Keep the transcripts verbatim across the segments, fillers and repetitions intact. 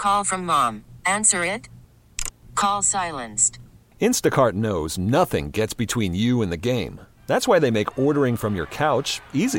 Call from mom. Answer it. Call silenced. Instacart knows nothing gets between you and the game. That's why they make ordering from your couch easy.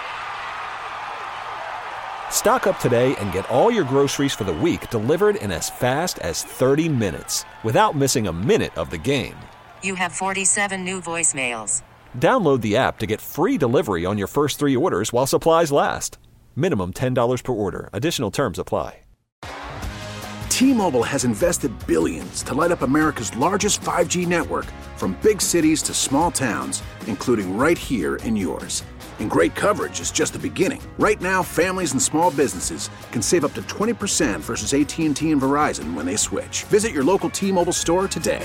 Stock up today and get all your groceries for the week delivered in as fast as thirty minutes without missing a minute of the game. You have forty-seven new voicemails. Download the app to get free delivery on your first three orders while supplies last. Minimum ten dollars per order. Additional terms apply. T-Mobile has invested billions to light up America's largest five G network, from big cities to small towns, including right here in yours. And great coverage is just the beginning. Right now, families and small businesses can save up to twenty percent versus A T and T and Verizon when they switch. Visit your local T-Mobile store today.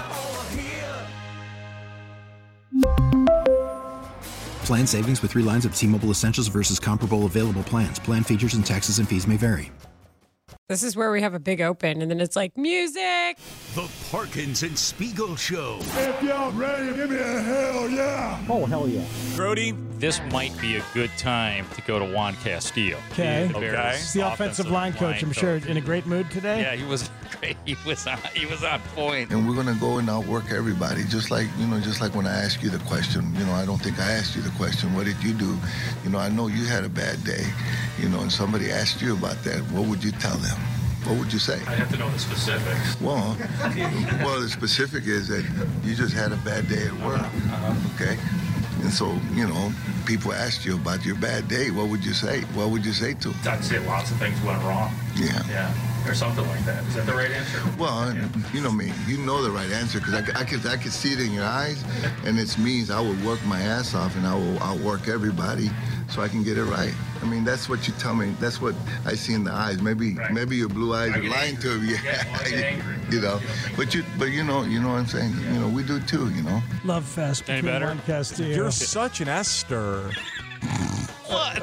Plan savings with three lines of T-Mobile Essentials versus comparable available plans. Plan features and taxes and fees may vary. This is where we have a big open, and then it's like, music! The Parkins and Spiegel Show. If y'all ready, give me a hell yeah! Oh, hell yeah. Brody, this might be a good time to go to Juan Castillo. Okay. The, okay. the offensive, offensive line coach, I'm sure, in a great mood today. Yeah, he was great. He was on, he was on point. And we're going to go and outwork everybody, just like, you know, just like when I asked you the question. You know, I don't think I asked you the question, what did you do? You know, I know you had a bad day, you know, and somebody asked you about that. What would you tell them? What would you say? I have to know the specifics. Well, well, the specific is that you just had a bad day at work, okay? And so, you know, people asked you about your bad day. What would you say? What would you say to them? I'd say lots of things went wrong. Yeah. Yeah. Or something like that. Is that the right answer? Well, yeah. you know me. You know the right answer because I, I, could, I could see it in your eyes, and it means I will work my ass off and I will outwork everybody so I can get it right. I mean, that's what you tell me. That's what I see in the eyes. Maybe right. maybe your blue eyes are lying angry. to me. Yeah, well, I get angry. You know, but you but you know, you know what I'm saying? You know, we do too, you know. Love fest between Juan Castillo. You're such an Esther. What?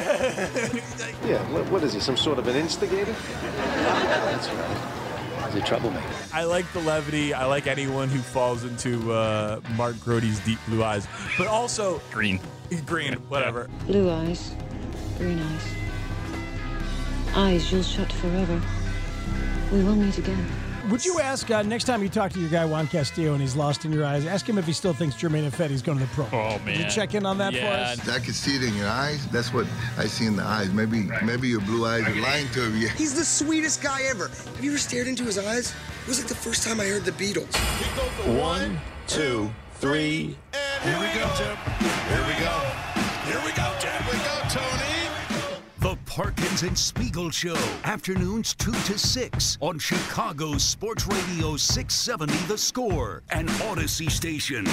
Yeah, what, what is he, some sort of an instigator? That's right. He's a troublemaker. I like the levity. I like anyone who falls into uh, Mark Grote's deep blue eyes. But also... Green. Green, whatever. Blue eyes, green eyes. Eyes you'll shut forever. We will meet again. Would you ask, uh, next time you talk to your guy Juan Castillo and he's lost in your eyes, ask him if he still thinks Germain Ifedi's going to the Pro Bowl. Oh, man. Would you check in on that yeah. for us? I can see it in your eyes. That's what I see in the eyes. Maybe right. maybe your blue eyes are lying to me. He's the sweetest guy ever. Have you ever stared into his eyes? It was like the first time I heard the Beatles. One, two, three, and here we go, Tim. Here we go. Here we go, Tim. Here we go, Tony. The Parkins and Spiegel Show, afternoons two to six on Chicago's Sports Radio six seventy The Score and Odyssey Station.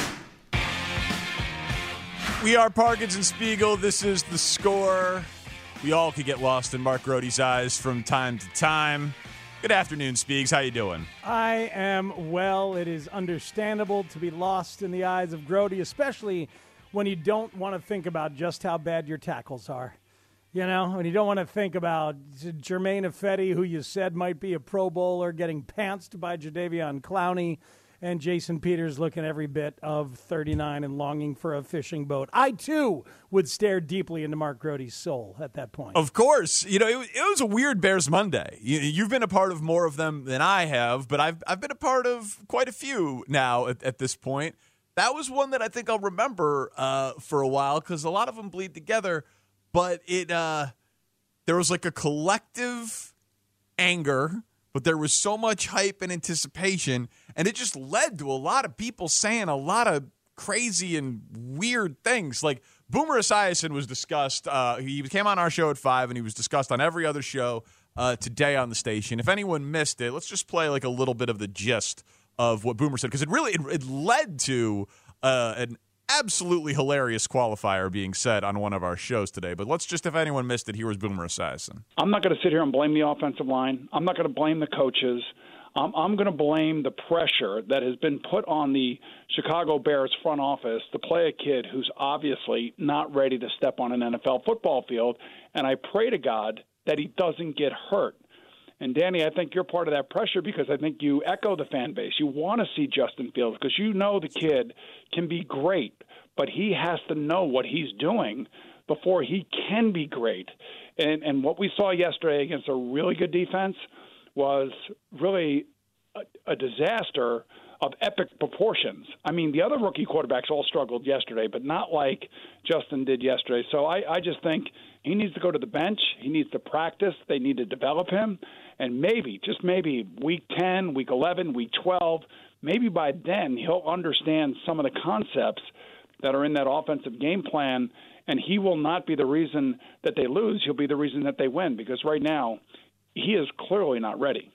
We are Parkins and Spiegel. This is The Score. We all could get lost in Mark Grote's eyes from time to time. Good afternoon, Spiegs. How you doing? I am well. It is understandable to be lost in the eyes of Grote, especially when you don't want to think about just how bad your tackles are. You know, and you don't want to think about Germain Ifedi, who you said might be a Pro Bowler, getting pantsed by Jadeveon Clowney, and Jason Peters looking every bit of thirty-nine and longing for a fishing boat. I, too, would stare deeply into Mark Grote's soul at that point. Of course. You know, it, it was a weird Bears Monday. You, you've been a part of more of them than I have, but I've I've been a part of quite a few now at, at this point. That was one that I think I'll remember uh, for a while because a lot of them bleed together. But it, uh, there was like a collective anger, but there was so much hype and anticipation, and it just led to a lot of people saying a lot of crazy and weird things. Like Boomer Esiason was discussed. Uh, he came on our show at five, and he was discussed on every other show uh, today on the station. If anyone missed it, let's just play like a little bit of the gist of what Boomer said, because it really it, it led to uh, an absolutely hilarious qualifier being said on one of our shows today. But let's just, if anyone missed it, here was Boomer Esiason. I'm not going to sit here and blame the offensive line. I'm not going to blame the coaches. Um, I'm going to blame the pressure that has been put on the Chicago Bears front office to play a kid who's obviously not ready to step on an N F L football field. And I pray to God that he doesn't get hurt. And, Danny, I think you're part of that pressure because I think you echo the fan base. You want to see Justin Fields because you know the kid can be great, but he has to know what he's doing before he can be great. And, and what we saw yesterday against a really good defense was really a, a disaster of epic proportions. I mean, the other rookie quarterbacks all struggled yesterday, but not like Justin did yesterday. So I, I just think he needs to go to the bench. He needs to practice. They need to develop him. And maybe, just maybe, week ten, week eleven, week twelve, maybe by then he'll understand some of the concepts that are in that offensive game plan, and he will not be the reason that they lose. He'll be the reason that they win, because right now he is clearly not ready.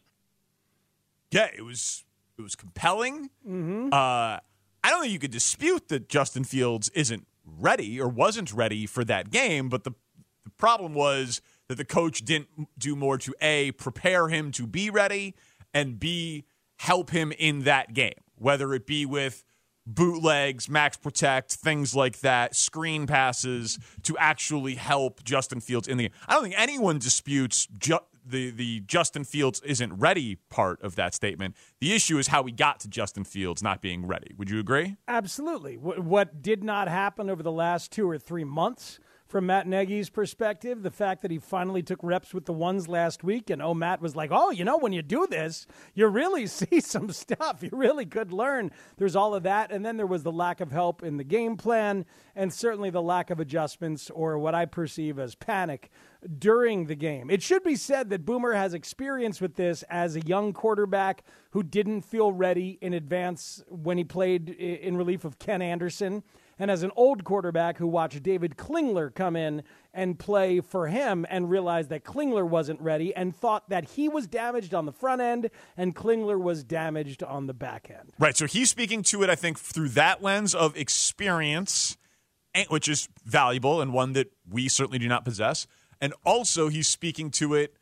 Yeah, it was it was compelling. Mm-hmm. Uh, I don't think you could dispute that Justin Fields isn't ready or wasn't ready for that game, but the, the problem was that the coach didn't do more to, A, prepare him to be ready, and B, help him in that game, whether it be with bootlegs, max protect, things like that, screen passes to actually help Justin Fields in the game. I don't think anyone disputes ju- the, the Justin Fields isn't ready part of that statement. The issue is how we got to Justin Fields not being ready. Would you agree? Absolutely. What, what did not happen over the last two or three months from Matt Nagy's perspective, the fact that he finally took reps with the ones last week, and oh, Matt was like, oh, you know, when you do this, you really see some stuff. You really could learn. There's all of that. And then there was the lack of help in the game plan, and certainly the lack of adjustments, or what I perceive as panic, during the game. It should be said that Boomer has experience with this as a young quarterback who didn't feel ready in advance when he played in relief of Ken Anderson, and as an old quarterback who watched David Klingler come in and play for him and realized that Klingler wasn't ready and thought that he was damaged on the front end and Klingler was damaged on the back end. Right, so he's speaking to it, I think, through that lens of experience, which is valuable and one that we certainly do not possess. And also he's speaking to it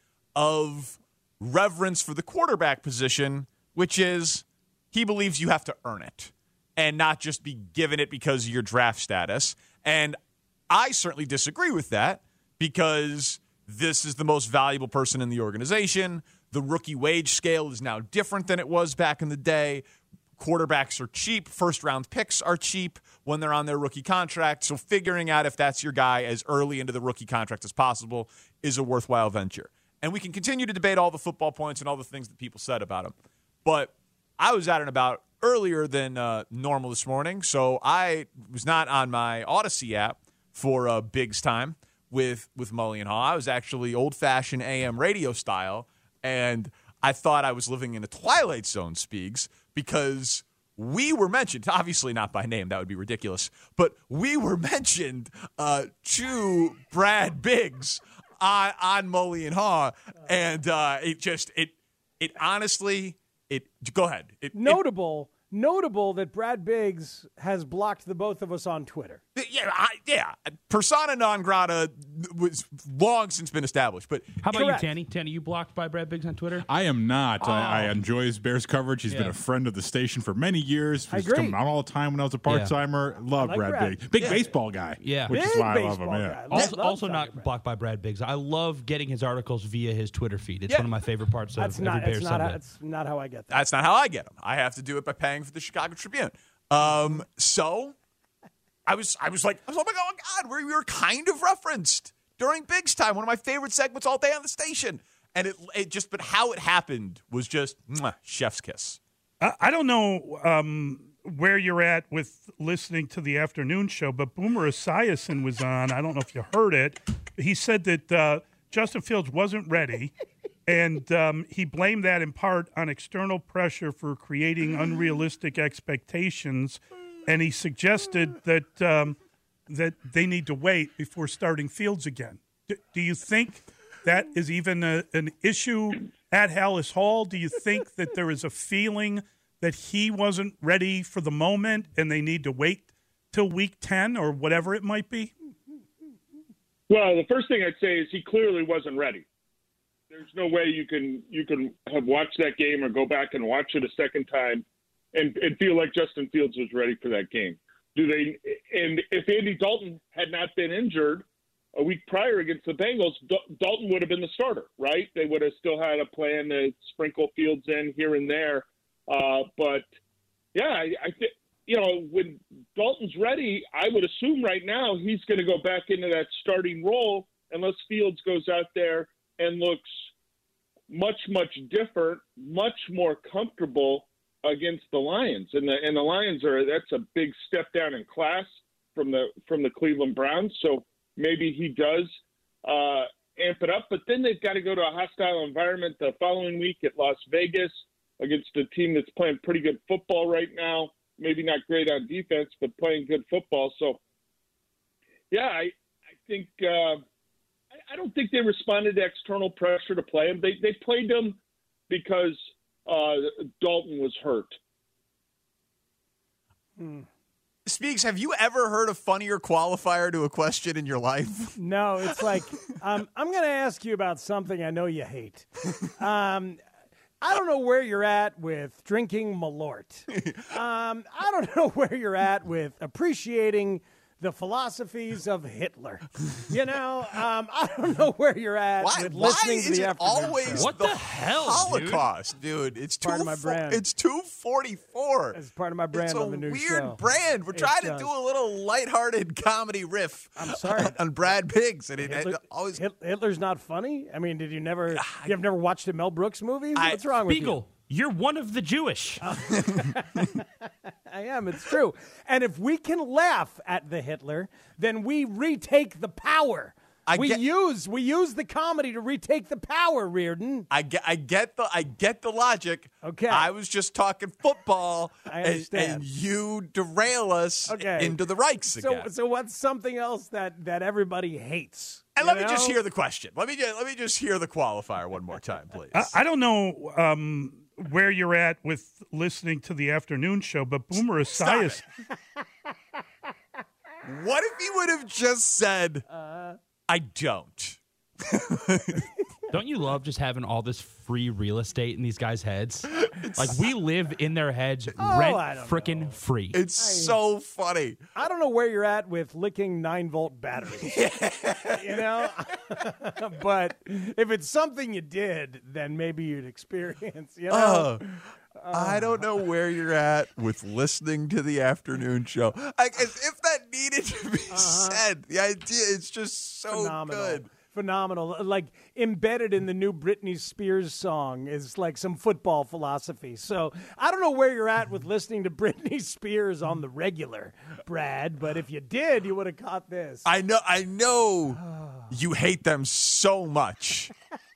of reverence for the quarterback position, which is he believes you have to earn it and not just be given it because of your draft status. And I certainly disagree with that, because this is the most valuable person in the organization. The rookie wage scale is now different than it was back in the day. Quarterbacks are cheap. First-round picks are cheap when they're on their rookie contract. So figuring out if that's your guy as early into the rookie contract as possible is a worthwhile venture. And we can continue to debate all the football points and all the things that people said about him. But I was out and about earlier than uh, normal this morning, so I was not on my Odyssey app for uh, Biggs time with, with Mully and Haw. I was actually old-fashioned A M radio style, and I thought I was living in a Twilight Zone, Speaks, because we were mentioned, obviously not by name, that would be ridiculous, but we were mentioned uh, to Brad Biggs on, on Mully and Haw, and uh, it just, it, it honestly... It, go ahead. It, notable, it, notable that Brad Biggs has blocked the both of us on Twitter. Yeah, I, yeah. Persona non grata was long since been established. But how about correct. you, Tanny? Tanny, you blocked by Brad Biggs on Twitter? I am not. Oh. I, I enjoy his Bears coverage. He's yeah. been a friend of the station for many years. I He's agree. coming on all the time when I was a part-timer. Yeah. Love like Brad, Brad. Biggs. Big Yeah. baseball guy. Yeah. Which Big is why I love him. baseball Yeah. guy. Also, Love also talking not about blocked by Brad Biggs. I love getting his articles via his Twitter feed. It's Yeah. one of my favorite parts That's of not. every Bears That's not, how, Sunday. that's not how I get that. That's not how I get them. I have to do it by paying for the Chicago Tribune. Um, so I was, I was like, I was like, oh my God, we were kind of referenced during Biggs time, one of my favorite segments all day on the station. And it, it just, but how it happened was just mwah, chef's kiss. I, I don't know um, where you're at with listening to the afternoon show, but Boomer Esiason was on. I don't know if you heard it. He said that uh, Justin Fields wasn't ready, and um, he blamed that in part on external pressure for creating unrealistic expectations. And he suggested that um, that they need to wait before starting Fields again. Do, do you think that is even a, an issue at Hallis Hall? Do you think that there is a feeling that he wasn't ready for the moment and they need to wait till week ten or whatever it might be? Well, the first thing I'd say is he clearly wasn't ready. There's no way you can you can have watched that game or go back and watch it a second time and, and feel like Justin Fields was ready for that game. Do they? And if Andy Dalton had not been injured a week prior against the Bengals, D- Dalton would have been the starter, right? They would have still had a plan to sprinkle Fields in here and there. Uh, but yeah, I, I think you know when Dalton's ready, I would assume right now he's going to go back into that starting role unless Fields goes out there and looks much, much different, much more comfortable against the Lions. And the and the Lions are that's a big step down in class from the from the Cleveland Browns. So maybe he does uh, amp it up. But then they've got to go to a hostile environment the following week at Las Vegas against a team that's playing pretty good football right now. Maybe not great on defense, but playing good football. So, yeah, I I think uh, I, I don't think they responded to external pressure to play him. They they played him because uh, Dalton was hurt. Hmm. Speaks, have you ever heard a funnier qualifier to a question in your life? No, it's like, um, I'm going to ask you about something I know you hate. Um, I don't know where you're at with drinking Malort. Um, I don't know where you're at with appreciating the philosophies of Hitler. You know, um, I don't know where you're at Why, with why listening is to the it afternoon always show. what the, hell, Holocaust, dude? It's Part two of my fo- brand. It's two forty-four. It's part of my brand it's on the new weird show. brand. We're It's trying to just- do a little lighthearted comedy riff. I'm sorry. on Brad Biggs, and it, Hitler, it always Hit- Hitler's not funny? I mean, did you never, you've never watched a Mel Brooks movie? I- What's wrong with Spiegel, you're one of the Jewish. I am. It's true. And if we can laugh at the Hitler, then we retake the power. I we get- use we use the comedy to retake the power, Reardon. I get, I get the, I get the logic. Okay. I was just talking football, I and, understand. and you derail us Okay. into the Reichs So, again. so what's something else that, that everybody hates? and You let me just know? hear the question. Let me just, let me just hear the qualifier one more time, please. I, I don't know um, where you're at with listening to the afternoon show, but Boomer Esiason. What if he would have just said, Uh, I don't? Don't you love just having all this free real estate in these guys' heads? Like, we live in their heads Oh, rent I don't frickin' free. It's so funny. I don't know where you're at with licking nine volt batteries. You know? But if it's something you did, then maybe you'd experience, you know? Uh, I don't know where you're at with listening to the afternoon show. Like, as if that needed to be Uh-huh. said. The idea is just so Phenomenal. good. Phenomenal. Like embedded in the new Britney Spears song is like some football philosophy. So I don't know where you're at with listening to Britney Spears on the regular, Brad, but if you did, you would have caught this. I know, I know you hate them so much,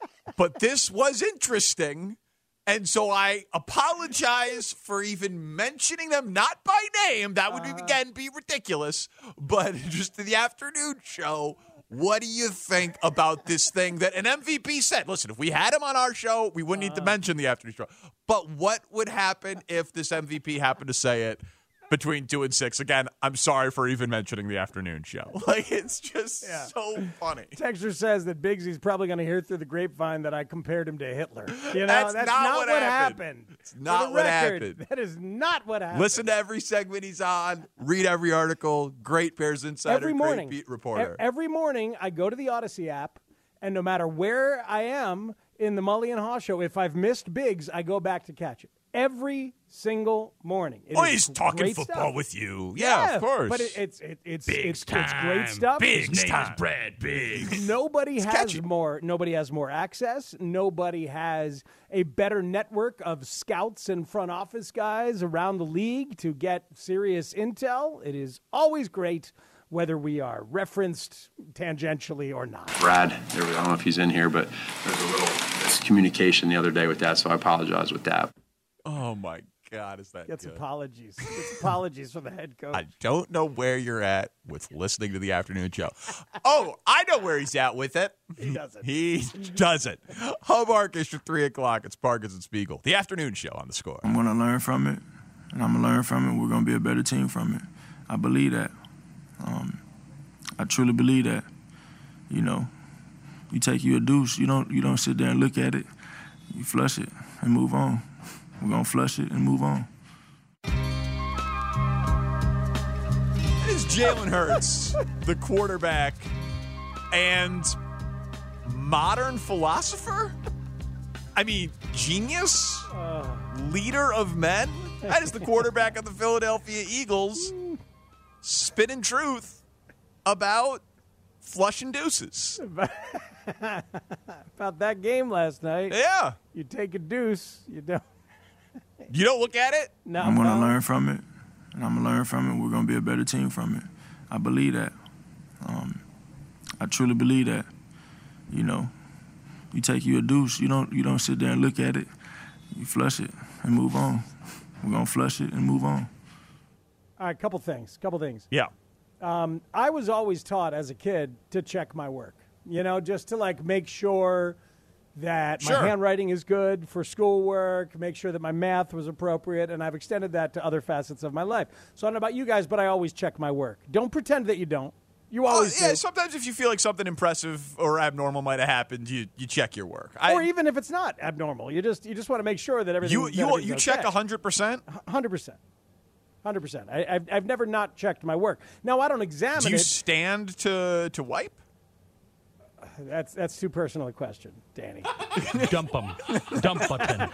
but this was interesting. And so I apologize for even mentioning them, not by name. That would, Uh-huh. again, be ridiculous. But just to the afternoon show, what do you think about this thing that an M V P said? Listen, if we had him on our show, we wouldn't need to mention the afternoon show. But what would happen if this M V P happened to say it between two and six? Again, I'm sorry for even mentioning the afternoon show. Like, it's just Yeah. so funny. Texter says that Biggsy's probably going to hear through the grapevine that I compared him to Hitler. You know, That's that's, not not, what what happened. happened. It's For not the what record, happened. That is not what happened. Listen to every segment he's on. Read every article. Great Bears Insider. every morning, Great beat reporter. E- every morning, I go to the Odyssey app, and no matter where I am in the Mully and Haw show, if I've missed Biggs, I go back to catch it. Every single morning. It oh, is he's talking great football stuff. with you. Yeah, of course. But it, it's it, it's Biggs it's, it's great time. stuff. Biggs His name time. is Brad Biggs. Nobody It's has catchy. more. Nobody has more access. Nobody has a better network of scouts and front office guys around the league to get serious intel. It is always great, whether we are referenced tangentially or not. Brad, there was, I don't know if he's in here, but there's a little miscommunication the other day with that, so I apologize with that. Oh, my God, is that Gets good? apologies. Gets apologies from the head coach. I don't know where you're at with listening to the afternoon show. Oh, I know where he's at with it. He doesn't. He doesn't. Hallmark issue three o'clock. It's Parkins and Spiegel. The afternoon show on the Score. I'm going to learn from it, and I'm going to learn from it. We're going to be a better team from it. I believe that. Um, I truly believe that. You know, you take you a deuce, you don't you don't sit there and look at it. You flush it and move on. We're going to flush it and move on. It is Jalen Hurts, the quarterback and modern philosopher? I mean, genius? Leader of men? That is the quarterback of the Philadelphia Eagles spitting truth about flushing deuces. About that game last night. Yeah. You take a deuce. You don't. You don't look at it? No. I'm going to no. learn from it, and I'm going to learn from it. We're going to be a better team from it. I believe that. Um, I truly believe that. You know, you take you a deuce. You don't. You don't sit there and look at it. You flush it and move on. We're going to flush it and move on. All right, couple things. Couple things. Yeah. Um, I was always taught as a kid to check my work. You know, just to like make sure that Sure. my handwriting is good for schoolwork, make sure that my math was appropriate, and I've extended that to other facets of my life. So I don't know about you guys, but I always check my work. Don't pretend that you don't. You always Oh, yeah, do. sometimes if you feel like something impressive or abnormal might have happened, you, you check your work. I, or even if it's not abnormal, you just you just want to make sure that everything. you that you everything's you okay. check one hundred percent? one hundred percent. one hundred percent. I, I've, I've never not checked my work. Now, I don't examine Do you it. stand to to wipe? That's that's too personal a question, Danny. Dump them. Dump button.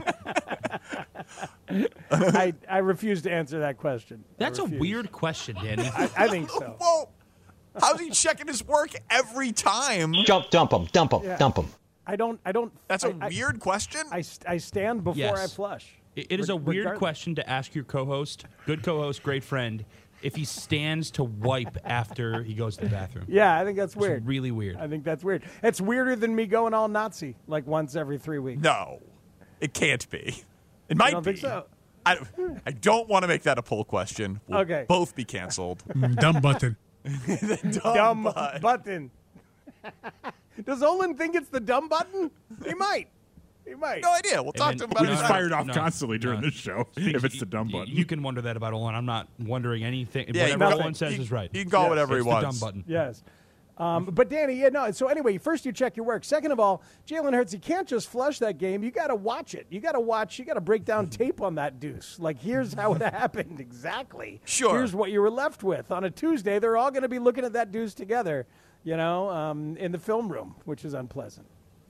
I, I refuse to answer that question. I That's a refuse. weird question, Danny. I, I think so. Whoa. How's he checking his work every time? Dump, dump them, dump them, Yeah. dump them. I don't. I don't. That's a I- weird question. I, st- I stand before Yes. I flush. It- it is a Re- weird regardless. question to ask your co-host, good co-host, great friend, if he stands to wipe after he goes to the bathroom. Yeah, I think that's weird. It's really weird. I think that's weird. It's weirder than me going all Nazi like once every three weeks. No, it can't be. It might don't be. think so? I, I don't want to make that a poll question. We'll Okay. both be canceled. Dumb button. The Dumb, button. button. Does Olin think it's the dumb button? He might. He might. No idea. We'll talk And to him then- about We it. just no, fired off no, constantly during no. this show Think- if it's the dumb y- button. You can wonder that about Olin. I'm not wondering anything. Yeah, Whatever nothing. Olin says He- is right. he can call Yes. whatever he It's the wants. dumb button. Yes. Um, but Danny, yeah, no. So anyway, first you check your work. Second of all, Jalen Hurts, you can't just flush that game. You got to watch it. You got to watch. You got to break down tape on that deuce. Like, here's how it happened exactly. Sure. Here's what you were left with on a Tuesday. They're all going to be looking at that deuce together. You know, um, in the film room, which is unpleasant.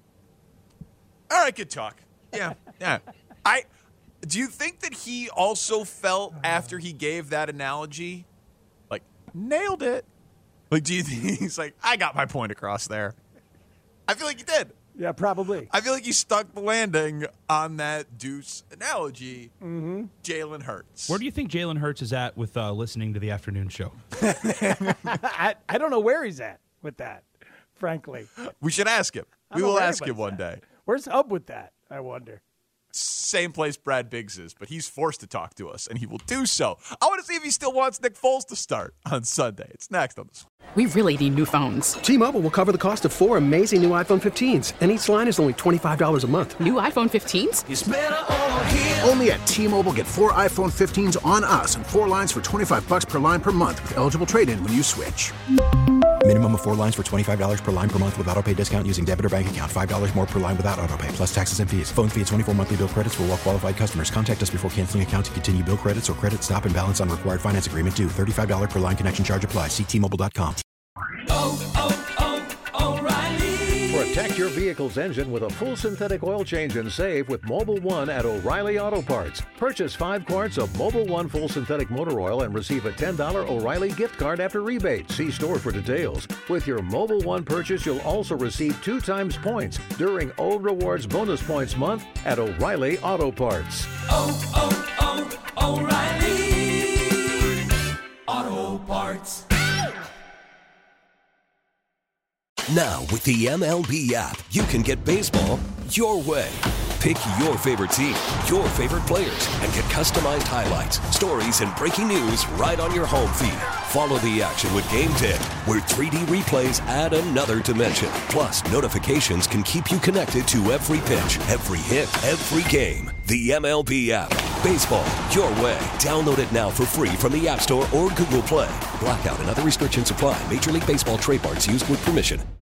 All right, good talk. Yeah, yeah. I do you think that he also felt after he gave that analogy, like nailed it? Like, do you think he's like, I got my point across there? I feel like he did. Yeah, probably. I feel like he stuck the landing on that deuce analogy. Mm-hmm. Jalen Hurts. Where do you think Jalen Hurts is at with uh, listening to the afternoon show? I, I don't know where he's at with that, frankly. We should ask him. I We don't know will where ask him anybody's one at. day. Where's Hub with that, I wonder? Same place Brad Biggs is, but he's forced to talk to us, and he will do so. I want to see if he still wants Nick Foles to start on Sunday. It's next on this. We really need new phones. T-Mobile will cover the cost of four amazing new iPhone fifteens, and each line is only twenty-five dollars a month. New iPhone fifteens? It's better over here. Only at T-Mobile, get four iPhone fifteens on us and four lines for twenty-five bucks per line per month with eligible trade-in when you switch. Minimum of four lines for twenty-five dollars per line per month with autopay discount using debit or bank account. five dollars more per line without autopay, plus taxes and fees. Phone fee at twenty-four monthly bill credits for well-qualified customers. Contact us before canceling account to continue bill credits or credit stop and balance on required finance agreement due. thirty-five dollars per line connection charge applies. See T Mobile dot com. Protect your vehicle's engine with a full synthetic oil change and save with Mobile One at O'Reilly Auto Parts. Purchase five quarts of Mobile One full synthetic motor oil and receive a ten dollars O'Reilly gift card after rebate. See store for details. With your Mobile One purchase, you'll also receive two times points during O Rewards Bonus Points Month at O'Reilly Auto Parts. Oh, oh, oh, O'Reilly Auto Parts. Now, with the M L B app, you can get baseball your way. Pick your favorite team, your favorite players, and get customized highlights, stories, and breaking news right on your home feed. Follow the action with Game Day, where three D replays add another dimension. Plus, notifications can keep you connected to every pitch, every hit, every game. The M L B app. Baseball your way. Download it now for free from the App Store or Google Play. Blackout and other restrictions apply. Major League Baseball trademarks used with permission.